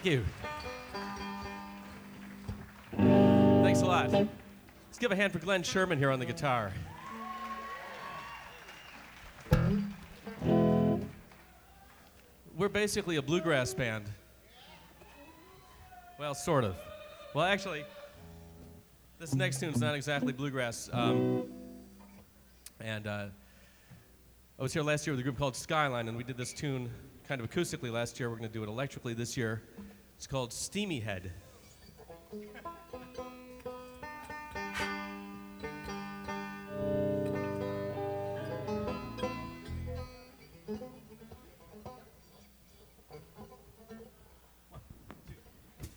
Thank you. Thanks a lot. Let's give a hand for Glenn Sherman here on the guitar. We're basically a bluegrass band. Well, sort of. Well, actually, this next tune's not exactly bluegrass. I was here last year with a group called Skyline, and we did this tune kind of acoustically last year. We're going to do it electrically this year. It's called Steamy Head.